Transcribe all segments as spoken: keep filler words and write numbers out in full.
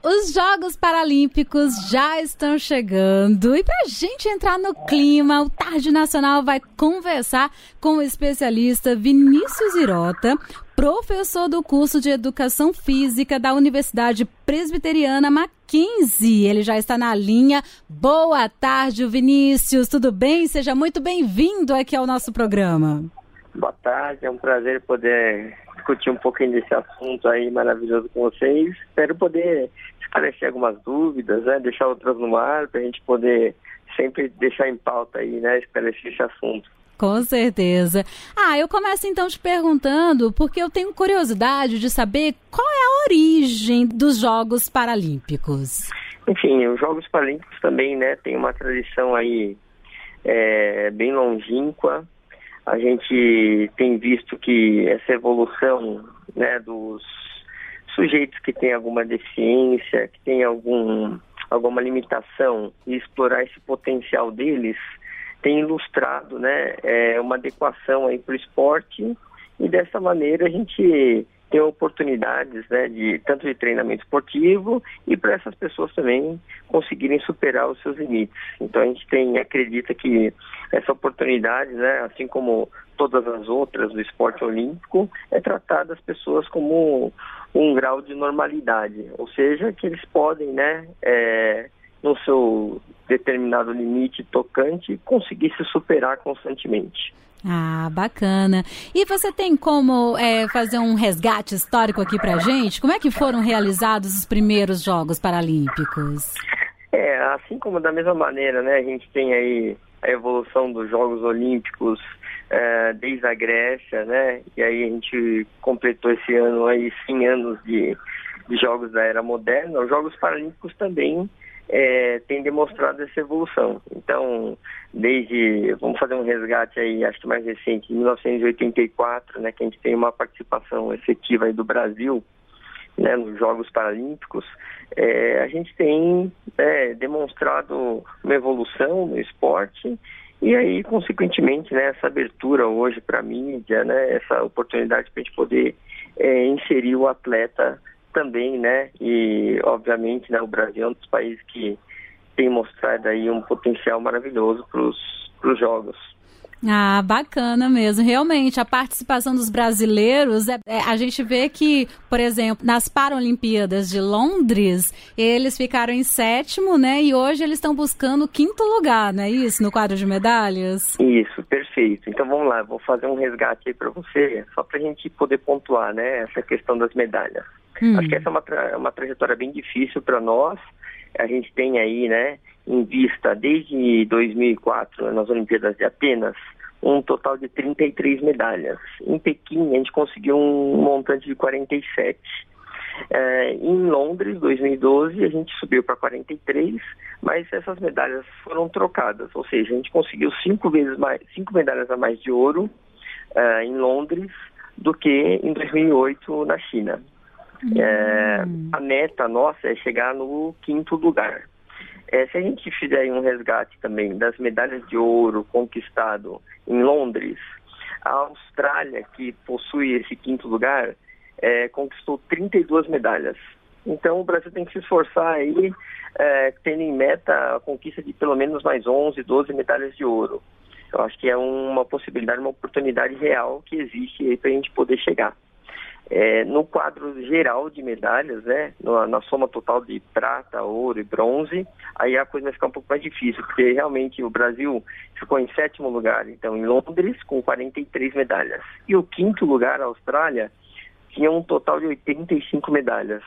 Os Jogos Paralímpicos já estão chegando e para a gente entrar no clima, o Tarde Nacional vai conversar com o especialista Vinícius Hirota, professor do curso de Educação Física da Universidade Presbiteriana Mackenzie. Ele já está na linha. Boa tarde, Vinícius. Tudo bem? Seja muito bem-vindo aqui ao nosso programa. Boa tarde, é um prazer poder discutir um pouquinho desse assunto aí maravilhoso com vocês. Espero poder esclarecer algumas dúvidas, né, deixar outras no ar, para a gente poder sempre deixar em pauta aí, né, esclarecer esse assunto. Com certeza. Ah, eu começo então te perguntando, porque eu tenho curiosidade de saber qual é a origem dos Jogos Paralímpicos. Enfim, os Jogos Paralímpicos também, né, tem uma tradição aí é, bem longínqua. A gente tem visto que essa evolução, né, dos sujeitos que têm alguma deficiência, que têm algum, alguma limitação, e explorar esse potencial deles, tem ilustrado, né, é, uma adequação aí para o esporte, e dessa maneira a gente tem oportunidades, né, de, tanto de treinamento esportivo e para essas pessoas também conseguirem superar os seus limites. Então a gente tem, acredita que essa oportunidade, né, assim como todas as outras do esporte olímpico, é tratar das pessoas como um grau de normalidade, ou seja, que eles podem, né, é, no seu determinado limite tocante, conseguir se superar constantemente. Ah, bacana. E você tem como é, fazer um resgate histórico aqui pra gente? Como é que foram realizados os primeiros Jogos Paralímpicos? É, assim como da mesma maneira, né, a gente tem aí a evolução dos Jogos Olímpicos é, desde a Grécia, né, e aí a gente completou esse ano aí cem anos de, de Jogos da Era Moderna. Os Jogos Paralímpicos também É, tem demonstrado essa evolução. Então, desde, vamos fazer um resgate aí, acho que mais recente, em mil novecentos e oitenta e quatro, né, que a gente tem uma participação efetiva aí do Brasil, né, nos Jogos Paralímpicos, é, a gente tem é, demonstrado uma evolução no esporte e aí, consequentemente, né, essa abertura hoje para a mídia, né, essa oportunidade para a gente poder é, inserir o atleta também, né, e obviamente, né, o Brasil é um dos países que tem mostrado aí um potencial maravilhoso para os jogos. Ah, bacana mesmo. Realmente, a participação dos brasileiros, é, é, a gente vê que, por exemplo, nas Paralimpíadas de Londres, eles ficaram em sétimo, né, e hoje eles estão buscando o quinto lugar, não é isso, no quadro de medalhas? Isso, perfeito. Então vamos lá, vou fazer um resgate aí para você, só para a gente poder pontuar, né, essa questão das medalhas. Hum. Acho que essa é uma, tra- uma trajetória bem difícil para nós. A gente tem aí, né, em vista, desde dois mil e quatro, nas Olimpíadas de Atenas, um total de trinta e três medalhas. Em Pequim, a gente conseguiu um montante de quarenta e sete. É, em Londres, dois mil e doze, a gente subiu para quarenta e três, mas essas medalhas foram trocadas. Ou seja, a gente conseguiu cinco vezes mais, cinco medalhas a mais de ouro uh, em Londres do que em dois mil e oito na China. É, a meta nossa é chegar no quinto lugar. É, se a gente fizer um resgate também das medalhas de ouro conquistado em Londres, a Austrália, que possui esse quinto lugar, é, conquistou trinta e duas medalhas. Então o Brasil tem que se esforçar aí, é, tendo em meta a conquista de pelo menos mais onze, doze medalhas de ouro. Eu acho que é uma possibilidade, uma oportunidade real que existe aí para a gente poder chegar. É, no quadro geral de medalhas, né, na, na soma total de prata, ouro e bronze, aí a coisa vai ficar um pouco mais difícil, porque realmente o Brasil ficou em sétimo lugar, então em Londres, com quarenta e três medalhas. E o quinto lugar, a Austrália, tinha um total de oitenta e cinco medalhas.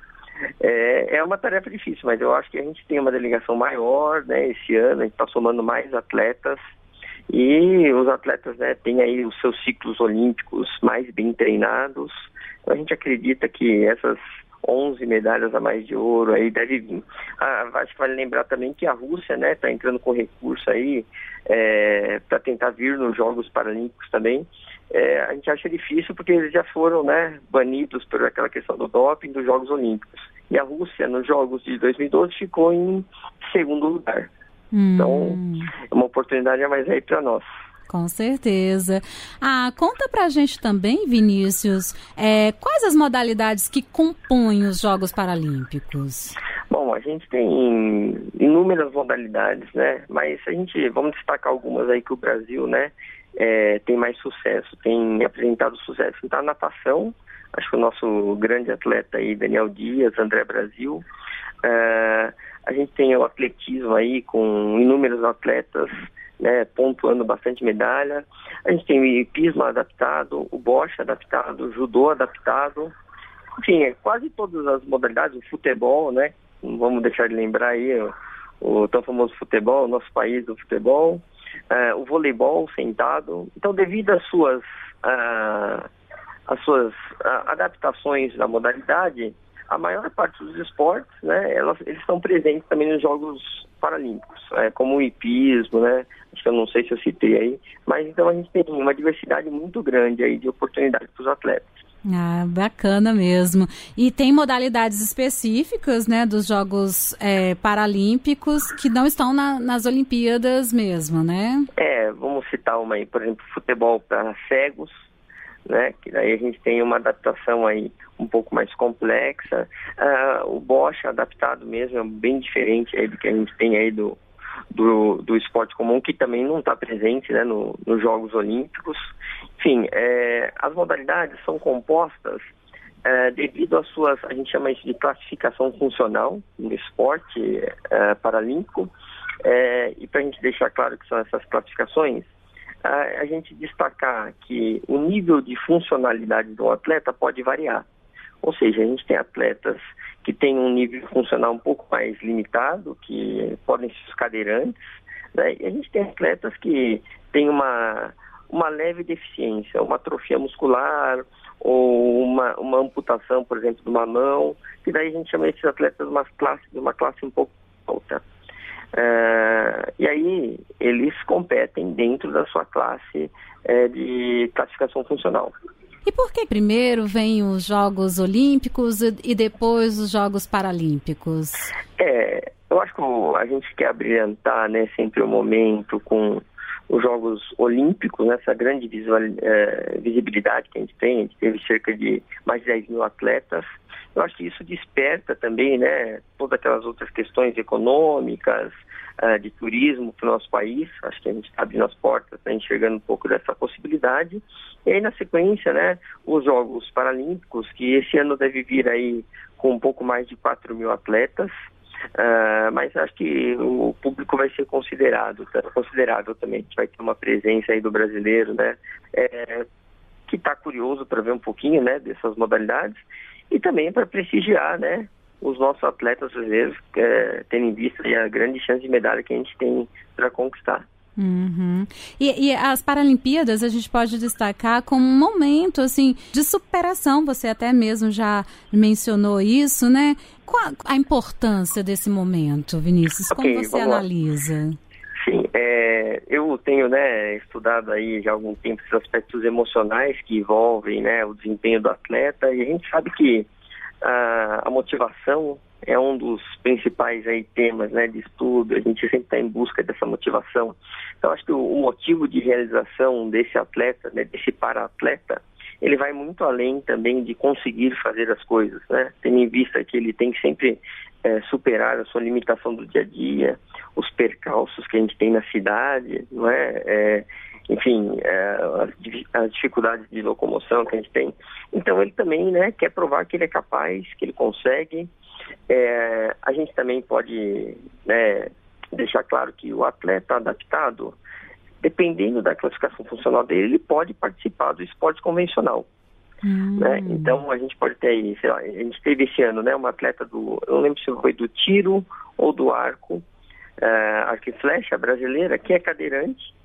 É, é uma tarefa difícil, mas eu acho que a gente tem uma delegação maior, né, esse ano, a gente está somando mais atletas, e os atletas, né, têm aí os seus ciclos olímpicos mais bem treinados. Então a gente acredita que essas onze medalhas a mais de ouro aí deve vir. Ah, acho que vale lembrar também que a Rússia, né, está entrando com recurso aí é, para tentar vir nos Jogos Paralímpicos também. É, a gente acha difícil porque eles já foram, né, banidos por aquela questão do doping dos Jogos Olímpicos. E a Rússia, nos Jogos de dois mil e doze, ficou em segundo lugar. Então, é uma oportunidade a mais aí para nós. Com certeza. Ah, conta pra gente também, Vinícius, é, quais as modalidades que compõem os Jogos Paralímpicos? Bom, a gente tem inúmeras modalidades, né? Mas a gente, vamos destacar algumas aí que o Brasil, né, é, tem mais sucesso, tem apresentado sucesso. Então, a natação, acho que o nosso grande atleta aí, Daniel Dias, André Brasil. É, a gente tem o atletismo aí com inúmeros atletas, né, pontuando bastante medalha. A gente tem o hipismo adaptado, o boxe adaptado, o judô adaptado. Enfim, é, quase todas as modalidades, o futebol, né? Não vamos deixar de lembrar aí o, o tão famoso futebol, o nosso país do futebol, uh, o voleibol sentado. Então, devido às suas, uh, às suas uh, adaptações da modalidade, a maior parte dos esportes, né, elas, eles estão presentes também nos Jogos Paralímpicos, é, como o hipismo, né? Acho que eu não sei se eu citei aí, mas então a gente tem uma diversidade muito grande aí de oportunidades para os atletas. Ah, bacana mesmo. E tem modalidades específicas, né, dos Jogos é, Paralímpicos que não estão na, nas Olimpíadas mesmo, né? É, vamos citar uma aí, por exemplo, futebol para cegos, né, que daí a gente tem uma adaptação aí um pouco mais complexa. Ah, o boxe adaptado mesmo é bem diferente aí do que a gente tem aí do, do, do esporte comum, que também não está presente, né, no, nos Jogos Olímpicos. Enfim, é, as modalidades são compostas é, devido às suas, a gente chama isso de classificação funcional no esporte é, paralímpico, é, e para a gente deixar claro que são essas classificações, a, a gente destacar que o nível de funcionalidade do atleta pode variar. Ou seja, a gente tem atletas que têm um nível funcional um pouco mais limitado, que podem ser os cadeirantes, né? E a gente tem atletas que têm uma... uma leve deficiência, uma atrofia muscular ou uma, uma amputação, por exemplo, de uma mão, que daí a gente chama esses atletas de uma classe, de uma classe um pouco alta. Uh, e aí eles competem dentro da sua classe uh, de classificação funcional. E por que primeiro vem os Jogos Olímpicos e depois os Jogos Paralímpicos? É, eu acho que a gente quer brilhantar, né, sempre o momento com os Jogos Olímpicos, né, essa grande visual, é, visibilidade que a gente tem. A gente teve cerca de mais de dez mil atletas. Eu acho que isso desperta também, né, todas aquelas outras questões econômicas, uh, de turismo para o nosso país. Acho que a gente está abrindo as portas, tá enxergando um pouco dessa possibilidade. E aí, na sequência, né, os Jogos Paralímpicos, que esse ano deve vir aí com um pouco mais de quatro mil atletas. Uh, mas acho que o público vai ser considerado, tá, considerável também. A gente vai ter uma presença aí do brasileiro, né, é, que está curioso para ver um pouquinho, né, dessas modalidades e também para prestigiar, né, os nossos atletas brasileiros, é, tendo em vista aí a grande chance de medalha que a gente tem para conquistar. Uhum. E, e as Paralimpíadas a gente pode destacar como um momento assim de superação. Você até mesmo já mencionou isso, né? Qual a importância desse momento, Vinícius? Okay, como você analisa? Sim, é, eu tenho, né, estudado aí já há algum tempo esses aspectos emocionais que envolvem, né, o desempenho do atleta, e a gente sabe que a, a motivação é um dos principais aí temas, né, de estudo. A gente sempre está em busca dessa motivação. Então, acho que o, o motivo de realização desse atleta, né, desse para-atleta, ele vai muito além também de conseguir fazer as coisas, né? Tendo em vista que ele tem que sempre é, superar a sua limitação do dia a dia, os percalços que a gente tem na cidade, não é? é enfim, é, as, as dificuldades de locomoção que a gente tem. Então, ele também, né, quer provar que ele é capaz, que ele consegue. É, a gente também pode, né, deixar claro que o atleta adaptado, dependendo da classificação funcional dele, ele pode participar do esporte convencional. Hum. Né? Então a gente pode ter aí, sei lá, a gente teve esse ano, né, uma atleta do, eu não lembro se foi do tiro ou do arco, uh, arco e flecha brasileira, que é cadeirante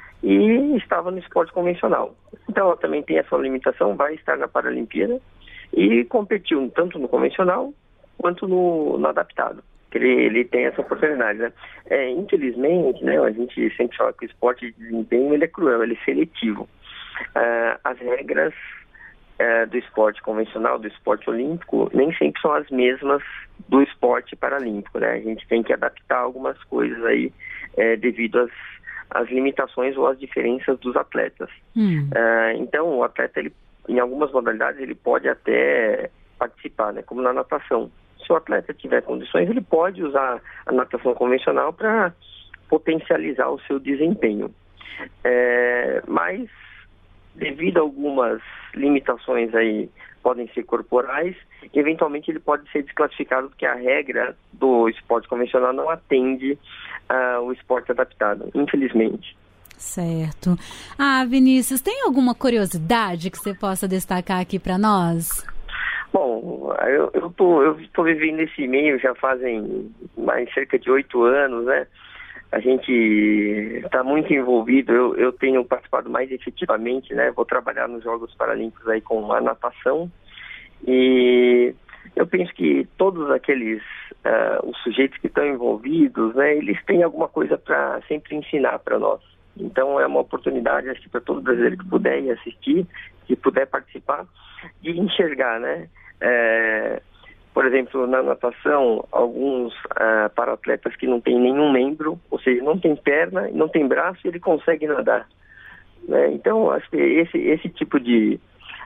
e estava no esporte convencional. Então ela também tem essa limitação, vai estar na Paralimpíada e competiu tanto no convencional quanto no, no adaptado. Ele, ele tem essa oportunidade, né? É, infelizmente, né, a gente sempre fala que o esporte de desempenho ele é cruel, ele é seletivo. Uh, as regras uh, do esporte convencional, do esporte olímpico, nem sempre são as mesmas do esporte paralímpico, né? A gente tem que adaptar algumas coisas aí uh, devido às, as limitações ou as diferenças dos atletas. Hum. Uh, então, o atleta, ele, em algumas modalidades, ele pode até participar, né, como na natação. Se o atleta tiver condições, ele pode usar a natação convencional para potencializar o seu desempenho. É, mas, devido a algumas limitações aí, podem ser corporais, eventualmente ele pode ser desclassificado porque a regra do esporte convencional não atende uh, o esporte adaptado, infelizmente. Certo. Ah, Vinícius, tem alguma curiosidade que você possa destacar aqui para nós? Bom, eu, eu, tô, eu tô vivendo esse meio já fazem mais cerca de oito anos, né? A gente está muito envolvido, eu, eu tenho participado mais efetivamente, né? Vou trabalhar nos Jogos Paralímpicos aí com a natação e eu penso que todos aqueles, uh, os sujeitos que estão envolvidos, né? Eles têm alguma coisa para sempre ensinar para nós. Então é uma oportunidade, acho que para todo brasileiro que puder ir assistir, que puder participar, de enxergar, né? É, por exemplo, na natação, alguns uh, para-atletas que não têm nenhum membro, ou seja, não tem perna, não tem braço, ele consegue nadar. Né? Então, acho que esse, esse tipo de,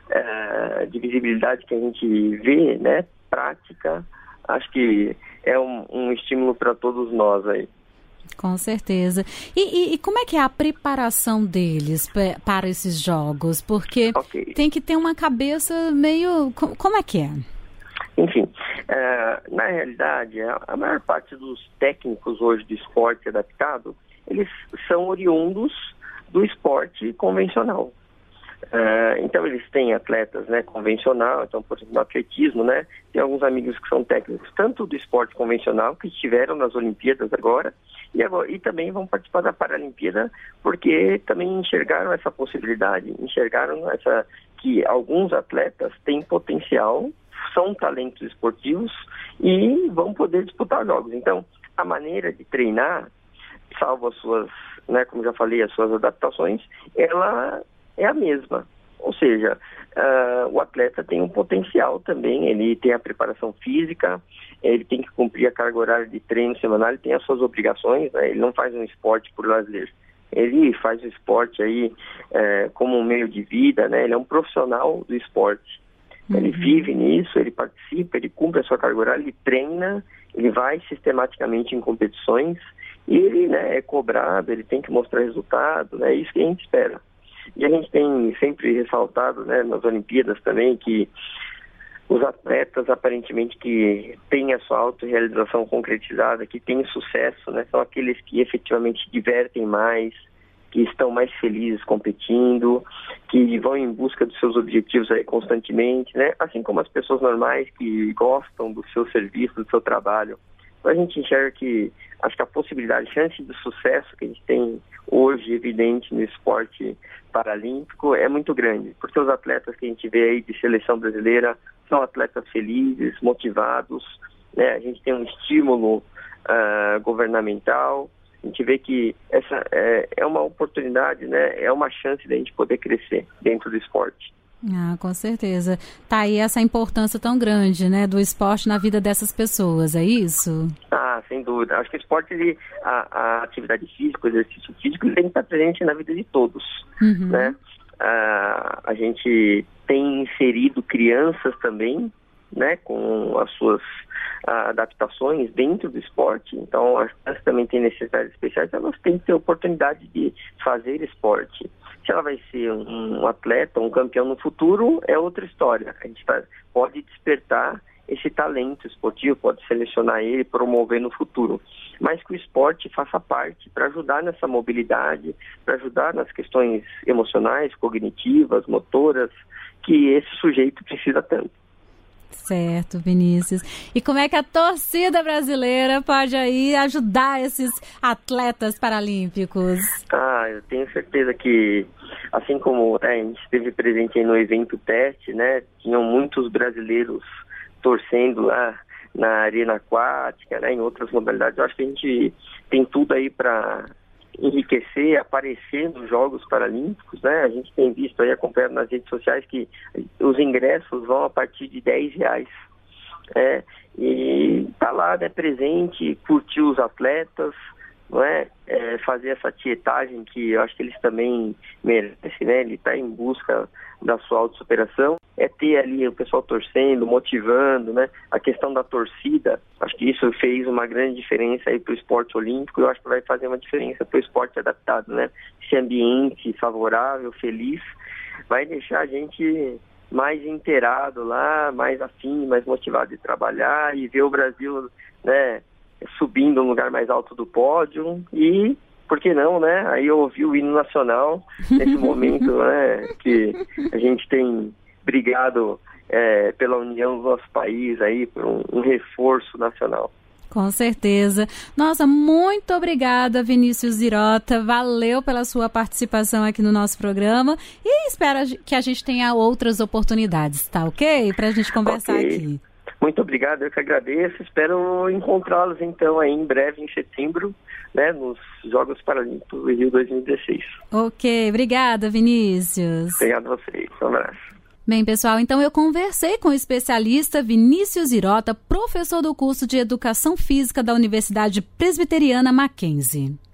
uh, de visibilidade que a gente vê, né, prática, acho que é um, um estímulo para todos nós aí. Com certeza. E, e, e como é que é a preparação deles p- para esses jogos? Porque okay. tem que ter uma cabeça meio... Como é que é? Enfim, uh, na realidade, a, a maior parte dos técnicos hoje do esporte adaptado, eles são oriundos do esporte convencional. Uh, então eles têm atletas, né, convencional, então por exemplo no atletismo, né, tem alguns amigos que são técnicos tanto do esporte convencional que estiveram nas Olimpíadas agora e, agora, e também vão participar da Paralimpíada porque também enxergaram essa possibilidade, enxergaram essa, que alguns atletas têm potencial, são talentos esportivos e vão poder disputar jogos. Então a maneira de treinar, salvo as suas, né, como já falei, as suas adaptações, ela é a mesma, ou seja, uh, o atleta tem um potencial também, ele tem a preparação física, ele tem que cumprir a carga horária de treino semanal, ele tem as suas obrigações, né? Ele não faz um esporte por lazer, ele faz o esporte aí uh, como um meio de vida, né? Ele é um profissional do esporte, uhum. Ele vive nisso, ele participa, ele cumpre a sua carga horária, ele treina, ele vai sistematicamente em competições e ele, né, é cobrado, ele tem que mostrar resultado, né? É isso que a gente espera. E a gente tem sempre ressaltado, né, nas Olimpíadas também, que os atletas, aparentemente, que têm a sua autorrealização concretizada, que têm sucesso, né, são aqueles que efetivamente se divertem mais, que estão mais felizes competindo, que vão em busca dos seus objetivos aí constantemente, né, assim como as pessoas normais que gostam do seu serviço, do seu trabalho. Então a gente enxerga que, acho que a possibilidade, a chance de sucesso que a gente tem hoje, evidente, no esporte paralímpico, é muito grande, porque os atletas que a gente vê aí de seleção brasileira são atletas felizes, motivados, né? A gente tem um estímulo uh, governamental, a gente vê que essa é, é uma oportunidade, né? É uma chance da gente poder crescer dentro do esporte. Ah, com certeza. Tá aí essa importância tão grande, né, do esporte na vida dessas pessoas, é isso? Ah, sem dúvida. Acho que o esporte, ele, a, a atividade física, o exercício físico, ele tem que estar presente na vida de todos, uhum. né? Ah, a gente tem inserido crianças também, né, com as suas ah, adaptações dentro do esporte. Então, as crianças também têm necessidades especiais, elas têm que ter oportunidade de fazer esporte. Se ela vai ser um, um atleta, um campeão no futuro, é outra história. A gente tá, pode despertar esse talento esportivo, pode selecionar ele, promover no futuro. Mas que o esporte faça parte para ajudar nessa mobilidade, para ajudar nas questões emocionais, cognitivas, motoras, que esse sujeito precisa tanto. Certo, Vinícius. E como é que a torcida brasileira pode aí ajudar esses atletas paralímpicos? Ah, eu tenho certeza que, assim como, né, a gente esteve presente aí no evento teste, né, tinham muitos brasileiros torcendo lá na arena aquática, né, em outras modalidades. Eu acho que a gente tem tudo aí para enriquecer, aparecer nos Jogos Paralímpicos, né? A gente tem visto aí, acompanhando nas redes sociais, que os ingressos vão a partir de dez reais. É, e tá lá, né, presente, curtir os atletas, não é? É fazer essa tietagem que eu acho que eles também merecem, né? Ele está em busca da sua autossuperação, é ter ali o pessoal torcendo, motivando, né? A questão da torcida, acho que isso fez uma grande diferença aí para o esporte olímpico, eu acho que vai fazer uma diferença para o esporte adaptado, né? Esse ambiente favorável, feliz, vai deixar a gente mais inteirado lá, mais afim, mais motivado de trabalhar e ver o Brasil, né, subindo um lugar mais alto do pódio e, por que não, né, aí eu ouvi o hino nacional nesse momento, né, que a gente tem brigado é, pela união do nosso país aí, por um, um reforço nacional. Com certeza. Nossa, muito obrigada, Vinícius Zirota. Valeu pela sua participação aqui no nosso programa e espero que a gente tenha outras oportunidades, tá ok? Pra gente conversar okay. aqui. Muito obrigado, eu que agradeço. Espero encontrá-los então aí em breve, em setembro, né, nos Jogos Paralímpicos do Rio dois mil e dezesseis. Ok, obrigada, Vinícius. Obrigado a vocês, um abraço. Bem, pessoal, então eu conversei com o especialista Vinícius Zirota, professor do curso de Educação Física da Universidade Presbiteriana Mackenzie.